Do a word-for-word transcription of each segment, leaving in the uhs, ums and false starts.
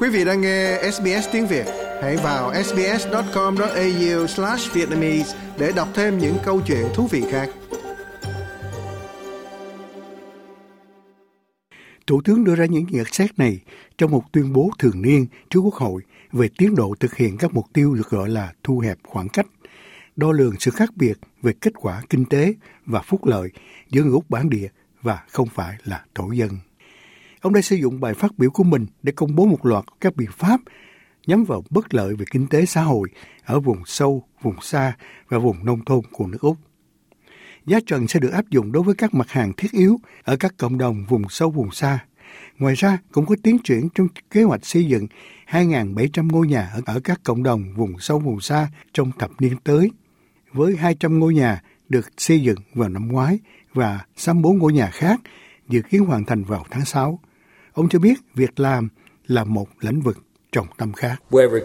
Quý vị đang nghe ét bê ét tiếng Việt. Hãy vào ét bê ét chấm com chấm a u slash vietnamese để đọc thêm những câu chuyện thú vị khác. Thủ tướng đưa ra những nhận xét này trong một tuyên bố thường niên trước Quốc hội về tiến độ thực hiện các mục tiêu được gọi là thu hẹp khoảng cách, đo lường sự khác biệt về kết quả kinh tế và phúc lợi giữa người Úc bản địa và không phải là thổ dân. Ông đã sử dụng bài phát biểu của mình để công bố một loạt các biện pháp nhắm vào bất lợi về kinh tế xã hội ở vùng sâu, vùng xa và vùng nông thôn của nước Úc. Giá trần sẽ được áp dụng đối với các mặt hàng thiết yếu ở các cộng đồng vùng sâu, vùng xa. Ngoài ra, cũng có tiến triển trong kế hoạch xây dựng hai nghìn bảy trăm ngôi nhà ở, ở các cộng đồng vùng sâu, vùng xa trong thập niên tới, với hai trăm ngôi nhà được xây dựng vào năm ngoái và sáu mươi bốn ngôi nhà khác dự kiến hoàn thành vào tháng sáu. Ông cho biết việc làm là một lĩnh vực trọng tâm khác.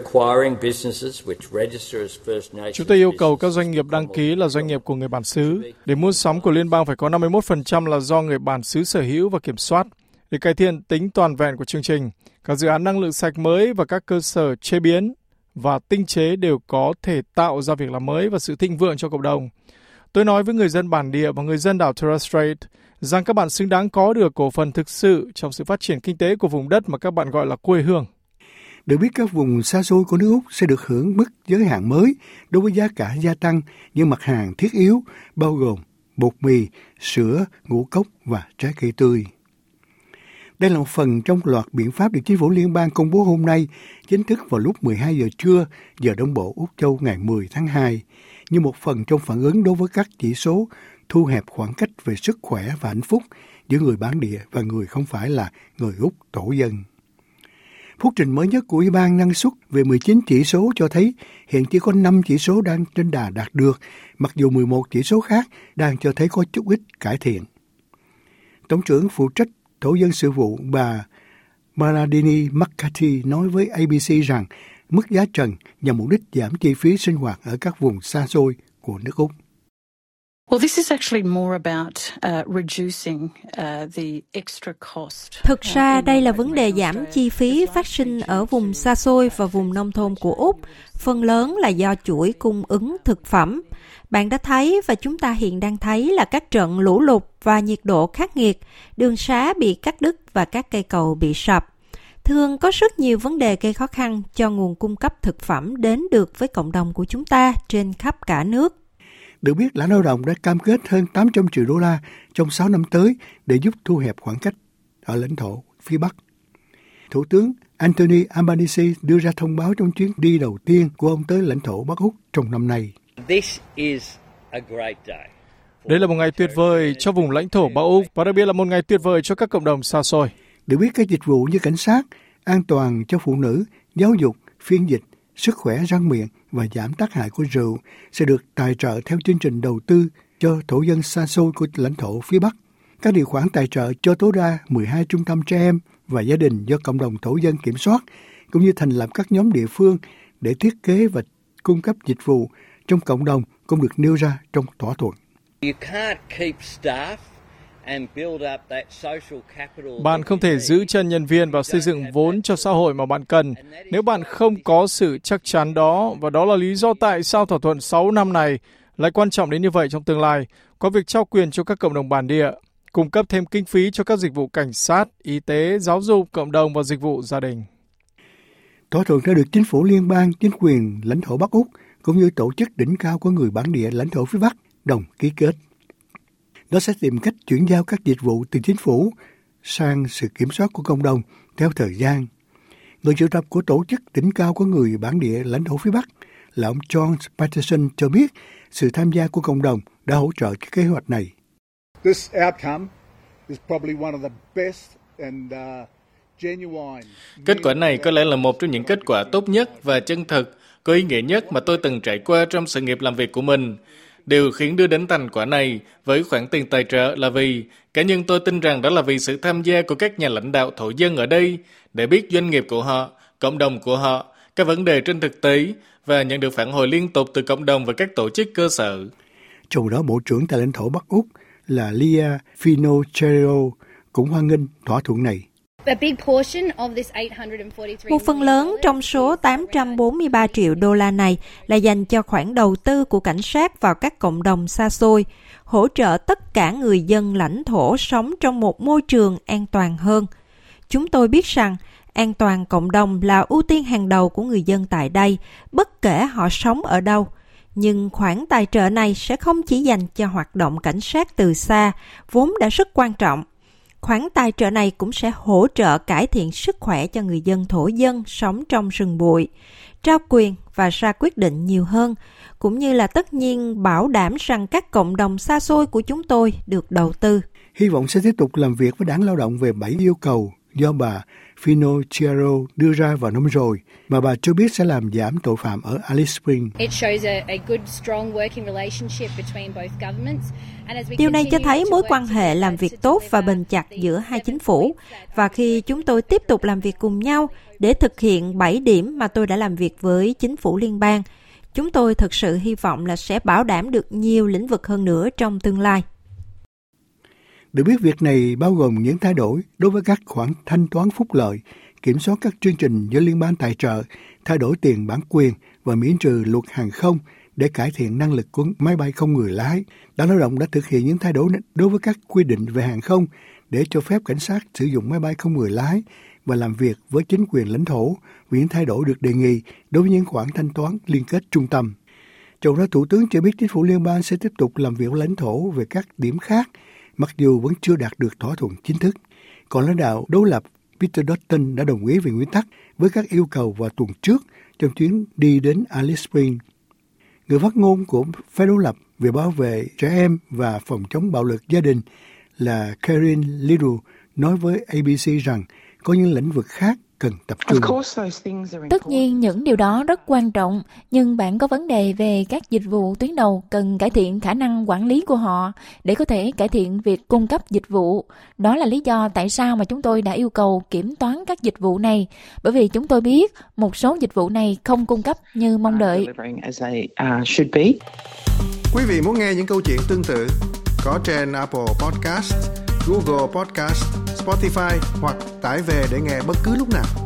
Chúng tôi yêu cầu các doanh nghiệp đăng ký là doanh nghiệp của người bản xứ. Để mua sắm của liên bang phải có năm mươi mốt phần trăm là do người bản xứ sở hữu và kiểm soát. Để cải thiện tính toàn vẹn của chương trình, các dự án năng lượng sạch mới và các cơ sở chế biến và tinh chế đều có thể tạo ra việc làm mới và sự thịnh vượng cho cộng đồng. Tôi nói với người dân bản địa và người dân đảo Torres Strait rằng các bạn xứng đáng có được cổ phần thực sự trong sự phát triển kinh tế của vùng đất mà các bạn gọi là quê hương. Được biết các vùng xa xôi của nước Úc sẽ được hưởng mức giới hạn mới đối với giá cả gia tăng những mặt hàng thiết yếu bao gồm bột mì, sữa, ngũ cốc và trái cây tươi. Đây là một phần trong loạt biện pháp được chính phủ liên bang công bố hôm nay, chính thức vào lúc mười hai giờ trưa, giờ Đông Bộ Úc Châu ngày mười tháng hai, như một phần trong phản ứng đối với các chỉ số thu hẹp khoảng cách về sức khỏe và hạnh phúc giữa người bản địa và người không phải là người Úc thổ dân. Phúc trình mới nhất của Ủy ban năng suất về mười chín chỉ số cho thấy hiện chỉ có năm chỉ số đang trên đà đạt được, mặc dù mười một chỉ số khác đang cho thấy có chút ít cải thiện. Tổng trưởng phụ trách Thổ dân sự vụ bà Maradini McCarthy nói với a bê xê rằng mức giá trần nhằm mục đích giảm chi phí sinh hoạt ở các vùng xa xôi của nước Úc. Thực ra đây là vấn đề giảm chi phí phát sinh ở vùng xa xôi và vùng nông thôn của Úc, phần lớn là do chuỗi cung ứng thực phẩm. Bạn đã thấy và chúng ta hiện đang thấy là các trận lũ lụt và nhiệt độ khắc nghiệt, đường sá bị cắt đứt và các cây cầu bị sập. Thường có rất nhiều vấn đề gây khó khăn cho nguồn cung cấp thực phẩm đến được với cộng đồng của chúng ta trên khắp cả nước. Được biết, lãnh lao động đã cam kết hơn tám trăm triệu đô la trong sáu năm tới để giúp thu hẹp khoảng cách ở lãnh thổ phía Bắc. Thủ tướng Anthony Albanese đưa ra thông báo trong chuyến đi đầu tiên của ông tới lãnh thổ Bắc Úc trong năm nay. Đây là một ngày tuyệt vời cho vùng lãnh thổ Bắc Úc và đặc biệt là một ngày tuyệt vời cho các cộng đồng xa xôi. Được biết, các dịch vụ như cảnh sát, an toàn cho phụ nữ, giáo dục, phiên dịch, sức khỏe răng miệng và giảm tác hại của rượu sẽ được tài trợ theo chương trình đầu tư cho thổ dân xa xôi của lãnh thổ phía Bắc. Các điều khoản tài trợ cho tối đa mười hai trung tâm trẻ em và gia đình do cộng đồng thổ dân kiểm soát, cũng như thành lập các nhóm địa phương để thiết kế và cung cấp dịch vụ trong cộng đồng cũng được nêu ra trong thỏa thuận. Bạn không thể giữ chân nhân viên và xây dựng vốn cho xã hội mà bạn cần nếu bạn không có sự chắc chắn đó, và đó là lý do tại sao thỏa thuận sáu năm này lại quan trọng đến như vậy trong tương lai, có việc trao quyền cho các cộng đồng bản địa, cung cấp thêm kinh phí cho các dịch vụ cảnh sát, y tế, giáo dục, cộng đồng và dịch vụ gia đình. Thỏa thuận đã được chính phủ liên bang, chính quyền lãnh thổ Bắc Úc cũng như tổ chức đỉnh cao của người bản địa lãnh thổ phía Bắc đồng ký kết. Nó sẽ tìm cách chuyển giao các dịch vụ từ chính phủ sang sự kiểm soát của cộng đồng theo thời gian. Người triệu tập của tổ chức đỉnh cao của người bản địa lãnh thổ phía Bắc là ông John Patterson cho biết sự tham gia của cộng đồng đã hỗ trợ cái kế hoạch này. This outcome is probably one of the best and uh, genuine. Kết quả này có lẽ là một trong những kết quả tốt nhất và chân thực, có ý nghĩa nhất mà tôi từng trải qua trong sự nghiệp làm việc của mình. Điều khiến đưa đến thành quả này với khoản tiền tài trợ là vì cá nhân tôi tin rằng đó là vì sự tham gia của các nhà lãnh đạo thổ dân ở đây để biết doanh nghiệp của họ, cộng đồng của họ, các vấn đề trên thực tế và nhận được phản hồi liên tục từ cộng đồng và các tổ chức cơ sở. Trong đó, Bộ trưởng tại lãnh thổ Bắc Úc là Leah Finocchiaro cũng hoan nghênh thỏa thuận này. Một phần lớn trong số tám trăm bốn mươi ba triệu đô la này là dành cho khoản đầu tư của cảnh sát vào các cộng đồng xa xôi, hỗ trợ tất cả người dân lãnh thổ sống trong một môi trường an toàn hơn. Chúng tôi biết rằng an toàn cộng đồng là ưu tiên hàng đầu của người dân tại đây, bất kể họ sống ở đâu. Nhưng khoản tài trợ này sẽ không chỉ dành cho hoạt động cảnh sát từ xa, vốn đã rất quan trọng. Khoản tài trợ này cũng sẽ hỗ trợ cải thiện sức khỏe cho người dân thổ dân sống trong rừng bụi, trao quyền và ra quyết định nhiều hơn, cũng như là tất nhiên bảo đảm rằng các cộng đồng xa xôi của chúng tôi được đầu tư. Hy vọng sẽ tiếp tục làm việc với Đảng Lao động về bảy yêu cầu do bà Finocchiaro đưa ra vào năm rồi, mà bà cho biết sẽ làm giảm tội phạm ở Alice Springs. Điều này cho thấy mối quan hệ làm việc tốt và bền chặt giữa hai chính phủ, và khi chúng tôi tiếp tục làm việc cùng nhau để thực hiện bảy điểm mà tôi đã làm việc với chính phủ liên bang, chúng tôi thực sự hy vọng là sẽ bảo đảm được nhiều lĩnh vực hơn nữa trong tương lai. Được biết việc này bao gồm những thay đổi đối với các khoản thanh toán phúc lợi, kiểm soát các chương trình do liên bang tài trợ, thay đổi tiền bản quyền và miễn trừ luật hàng không để cải thiện năng lực của máy bay không người lái. Đảng Lao động đã thực hiện những thay đổi đối với các quy định về hàng không để cho phép cảnh sát sử dụng máy bay không người lái và làm việc với chính quyền lãnh thổ. Những thay đổi được đề nghị đối với những khoản thanh toán liên kết trung tâm. Trong đó, Thủ tướng cho biết chính phủ liên bang sẽ tiếp tục làm việc với lãnh thổ về các điểm khác, mặc dù vẫn chưa đạt được thỏa thuận chính thức. Còn lãnh đạo đối lập Peter Dutton đã đồng ý về nguyên tắc với các yêu cầu vào tuần trước trong chuyến đi đến Alice Springs. Người phát ngôn của phe đối lập về bảo vệ trẻ em và phòng chống bạo lực gia đình là Karen Little nói với A B C rằng có những lĩnh vực khác cần tập trung. Tất nhiên những điều đó rất quan trọng, nhưng bạn có vấn đề về các dịch vụ tuyến đầu cần cải thiện khả năng quản lý của họ để có thể cải thiện việc cung cấp dịch vụ. Đó là lý do tại sao mà chúng tôi đã yêu cầu kiểm toán các dịch vụ này, bởi vì chúng tôi biết một số dịch vụ này không cung cấp như mong đợi. Quý vị muốn nghe những câu chuyện tương tự có trên Apple Podcast, Google Podcast, Spotify hoặc tải về để nghe bất cứ lúc nào.